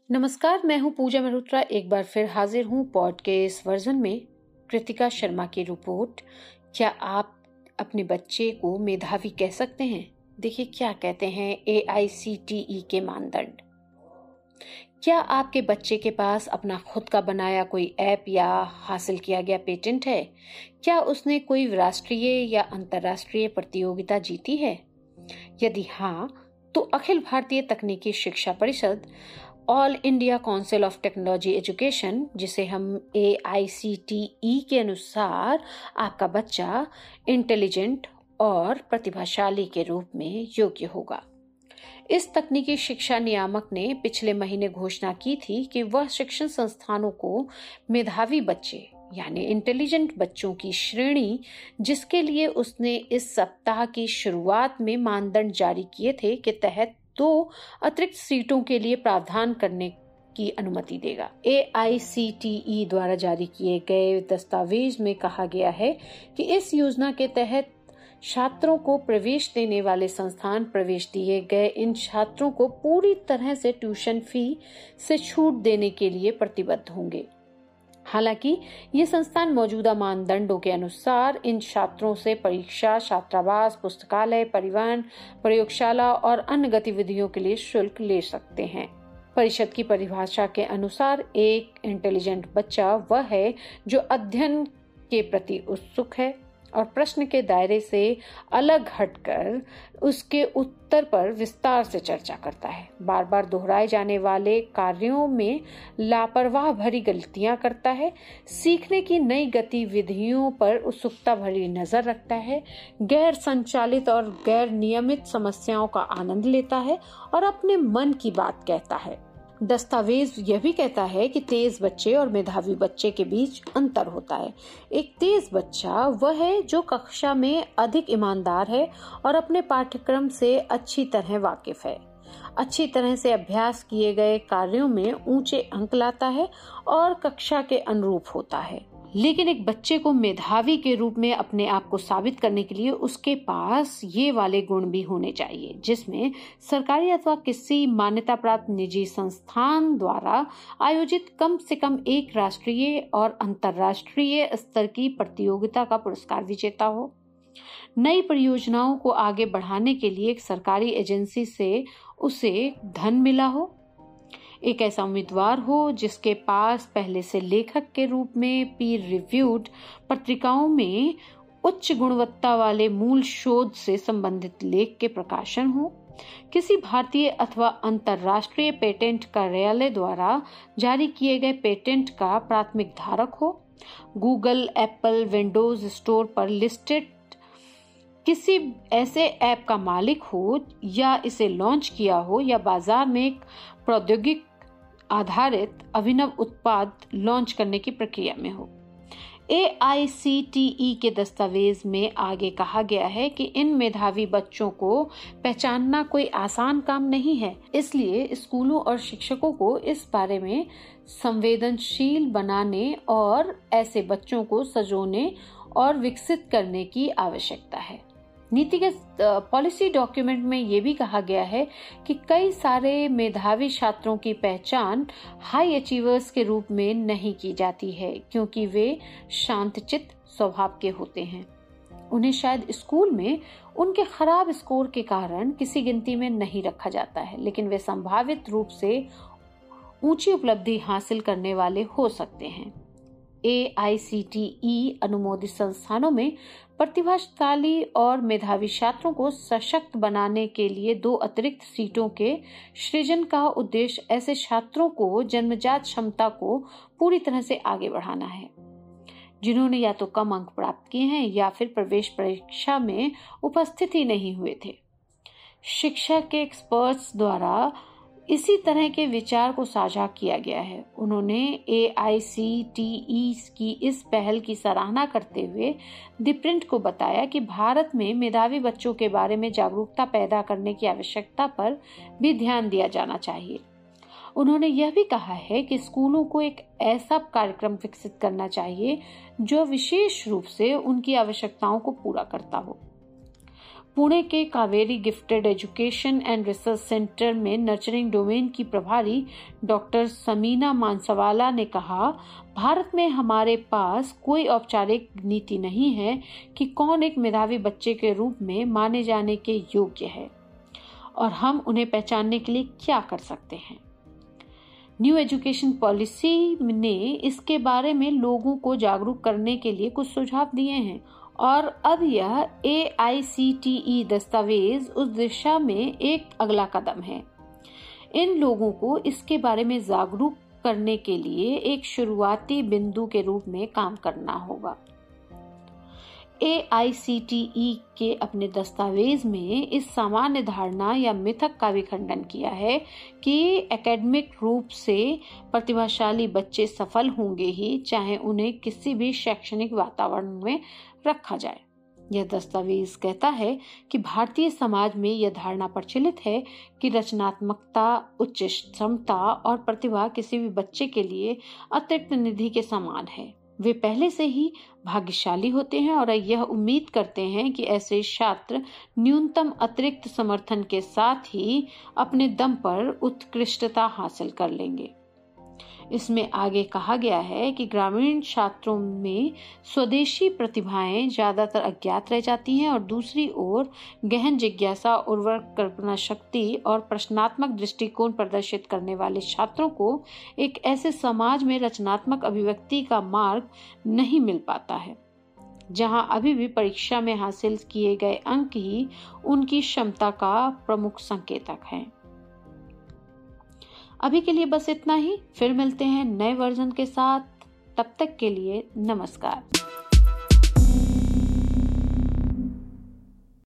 नमस्कार, मैं हूं पूजा मल्होत्रा। एक बार फिर हाजिर हूं पॉडकास्ट वर्जन में कृतिका शर्मा की रिपोर्ट। क्या आप अपने बच्चे को मेधावी कह सकते हैं? देखिए क्या कहते हैं AICTE के मानदंड। क्या आपके बच्चे के पास अपना खुद का बनाया कोई ऐप या हासिल किया गया पेटेंट है? क्या उसने कोई राष्ट्रीय या अंतर्राष्ट्रीय प्रतियोगिता जीती है? यदि हाँ, तो अखिल भारतीय तकनीकी शिक्षा परिषद, all India council of technology education, जिसे हम AICTE के अनुसार आपका बच्चा इंटेलिजेंट और प्रतिभाशाली के रूप में योग्य होगा। इस तकनीकी शिक्षा नियामक ने पिछले महीने घोषणा की थी कि वह शिक्षण संस्थानों को मेधावी बच्चे यानी इंटेलिजेंट बच्चों की श्रेणी, जिसके लिए उसने इस सप्ताह की शुरुआत में मानदंड जारी किए थे, के तहत 2 अतिरिक्त सीटों के लिए प्रावधान करने की अनुमति देगा। AICTE द्वारा जारी किए गए दस्तावेज में कहा गया है कि इस योजना के तहत छात्रों को प्रवेश देने वाले संस्थान प्रवेश दिए गए इन छात्रों को पूरी तरह से ट्यूशन फी से छूट देने के लिए प्रतिबद्ध होंगे। हालांकि ये संस्थान मौजूदा मानदंडों के अनुसार इन छात्रों से परीक्षा, छात्रावास, पुस्तकालय, परिवहन, प्रयोगशाला और अन्य गतिविधियों के लिए शुल्क ले सकते हैं। परिषद की परिभाषा के अनुसार एक इंटेलिजेंट बच्चा वह है जो अध्ययन के प्रति उत्सुक है और प्रश्न के दायरे से अलग हटकर उसके उत्तर पर विस्तार से चर्चा करता है, बार बार दोहराए जाने वाले कार्यों में लापरवाह भरी गलतियां करता है, सीखने की नई गतिविधियों पर उत्सुकता भरी नजर रखता है, गैर संचालित और गैर नियमित समस्याओं का आनंद लेता है और अपने मन की बात कहता है। दस्तावेज यह भी कहता है कि तेज बच्चे और मेधावी बच्चे के बीच अंतर होता है। एक तेज बच्चा वह है जो कक्षा में अधिक ईमानदार है और अपने पाठ्यक्रम से अच्छी तरह वाकिफ है, अच्छी तरह से अभ्यास किए गए कार्यों में ऊंचे अंक लाता है और कक्षा के अनुरूप होता है। लेकिन एक बच्चे को मेधावी के रूप में अपने आप को साबित करने के लिए उसके पास ये वाले गुण भी होने चाहिए, जिसमें सरकारी अथवा किसी मान्यता प्राप्त निजी संस्थान द्वारा आयोजित कम से कम एक राष्ट्रीय और अंतर्राष्ट्रीय स्तर की प्रतियोगिता का पुरस्कार विजेता हो, नई परियोजनाओं को आगे बढ़ाने के लिए एक सरकारी एजेंसी से उसे धन मिला हो, एक ऐसा उम्मीदवार हो जिसके पास पहले से लेखक के रूप में पीर रिव्यूड पत्रिकाओं में उच्च गुणवत्ता वाले मूल शोध से संबंधित लेख के प्रकाशन हो, किसी भारतीय अथवा अंतर्राष्ट्रीय पेटेंट कार्यालय द्वारा जारी किए गए पेटेंट का प्राथमिक धारक हो, गूगल, एप्पल, विंडोज स्टोर पर लिस्टेड किसी ऐसे ऐप का मालिक हो या इसे लॉन्च किया हो, या बाजार में एक प्रौद्योगिक आधारित अभिनव उत्पाद लॉन्च करने की प्रक्रिया में हो। AICTE के दस्तावेज में आगे कहा गया है कि इन मेधावी बच्चों को पहचानना कोई आसान काम नहीं है, इसलिए स्कूलों और शिक्षकों को इस बारे में संवेदनशील बनाने और ऐसे बच्चों को सजोने और विकसित करने की आवश्यकता है। नीतिगत पॉलिसी डॉक्यूमेंट में ये भी कहा गया है कि कई सारे मेधावी छात्रों की पहचान हाई अचीवर्स के रूप में नहीं की जाती है, क्योंकि वे शांतचित्त स्वभाव के होते हैं। उन्हें शायद स्कूल में उनके खराब स्कोर के कारण किसी गिनती में नहीं रखा जाता है, लेकिन वे संभावित रूप से ऊंची उपलब्धि हासिल करने वाले हो सकते हैं। AICTE अनुमोदित संस्थानों में प्रतिभाशाली और मेधावी छात्रों को सशक्त बनाने के लिए 2 अतिरिक्त सीटों के सृजन का उद्देश्य ऐसे छात्रों को जन्मजात क्षमता को पूरी तरह से आगे बढ़ाना है, जिन्होंने या तो कम अंक प्राप्त किए हैं या फिर प्रवेश परीक्षा में उपस्थित ही नहीं हुए थे। शिक्षा के एक्सपर्ट्स द्वारा इसी तरह के विचार को साझा किया गया है। उन्होंने AICTE की इस पहल की सराहना करते हुए द प्रिंट को बताया कि भारत में मेधावी बच्चों के बारे में जागरूकता पैदा करने की आवश्यकता पर भी ध्यान दिया जाना चाहिए। उन्होंने यह भी कहा है कि स्कूलों को एक ऐसा कार्यक्रम विकसित करना चाहिए जो विशेष रूप से उनकी आवश्यकताओं को पूरा करता हो। पुणे के Kaveri gifted education and research centre में नर्चरिंग डोमेन की प्रभारी डॉक्टर समीना मानसवाला ने कहा, भारत में हमारे पास कोई औपचारिक नीति नहीं है कि कौन एक मेधावी बच्चे के रूप में माने जाने के योग्य है और हम उन्हें पहचानने के लिए क्या कर सकते हैं। न्यू एजुकेशन पॉलिसी ने इसके बारे में लोगों को जागरूक करने के लिए कुछ सुझाव दिए हैं और अब यह AICTE दस्तावेज उस दिशा में एक अगला कदम है। इन लोगों को इसके बारे में जागरूक करने के लिए एक शुरुआती बिंदु के रूप में काम करना होगा। AICTE के अपने दस्तावेज में इस सामान्य धारणा या मिथक का भी खंडन किया है कि एकेडमिक रूप से प्रतिभाशाली बच्चे सफल होंगे ही चाहे उन्हें किसी भी शैक्षणिक वातावरण में रखा जाए। यह दस्तावेज कहता है कि भारतीय समाज में यह धारणा प्रचलित है कि रचनात्मकता, उच्च क्षमता और प्रतिभा किसी भी बच्चे के लिए अतिरिक्त निधि के समान है। वे पहले से ही भाग्यशाली होते हैं और यह उम्मीद करते हैं कि ऐसे छात्र न्यूनतम अतिरिक्त समर्थन के साथ ही अपने दम पर उत्कृष्टता हासिल कर लेंगे। इसमें आगे कहा गया है कि ग्रामीण छात्रों में स्वदेशी प्रतिभाएं ज्यादातर अज्ञात रह जाती हैं और दूसरी ओर गहन जिज्ञासा, उर्वरक कल्पना शक्ति और प्रश्नात्मक दृष्टिकोण प्रदर्शित करने वाले छात्रों को एक ऐसे समाज में रचनात्मक अभिव्यक्ति का मार्ग नहीं मिल पाता है जहां अभी भी परीक्षा में हासिल किए गए अंक ही उनकी क्षमता का प्रमुख संकेतक हैं। अभी के लिए बस इतना ही, फिर मिलते हैं नए वर्जन के साथ। तब तक के लिए नमस्कार।